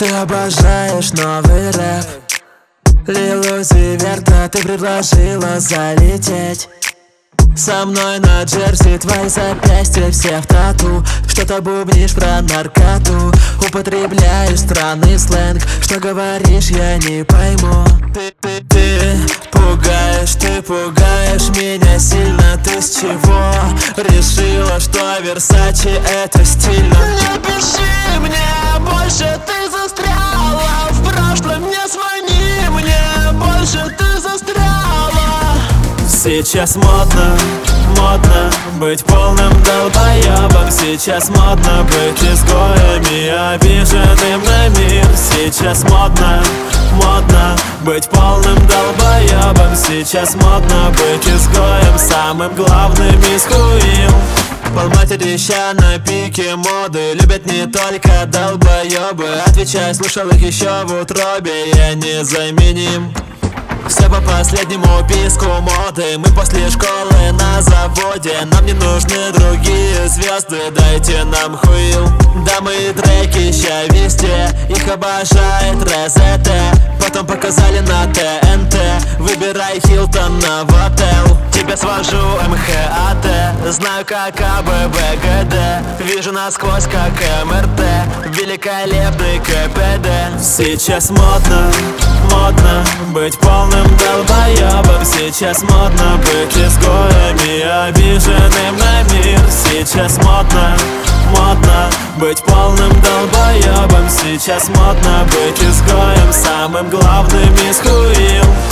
Ты обожаешь новый рэп. Лилузи Верта, ты предложила залететь со мной на джерси, твои запястья все в тату. Что-то бубнишь про наркоту, употребляешь странный сленг. Что говоришь, я не пойму. Ты пугаешь меня сильно. Ты с чего решила, что Версачи это стильно? Не пиши мне больше, ты застряла в прошлом. Не звони мне больше, ты застряла. Сейчас модно быть полным долбоебом. Сейчас модно быть изгоем и обиженным на мир. Сейчас модно быть полным долбоебом. Сейчас модно быть изгоем, самым главным из хуил. Полматерища на пике моды, любят не только долбоебы. Отвечай, слушал их еще в утробе, я незаменим. Все по последнему писку моды. Мы после школы на заводе. Нам не нужны другие звезды, дайте нам хуил. Да мы треки ща везде, их обожает РЗТ. Потом показали на ТНТ. Выбирай Хилтон на в отель. Тебя свожу МХАТ. Знаю как АБВГД. Вижу насквозь как МРТ. Великолепный КПД. Сейчас модно быть полным долбоебом. Сейчас модно быть изгоем и обиженным на мир. Сейчас модно быть полным долбоебом. Сейчас модно быть изгоем, самым главным из хуил.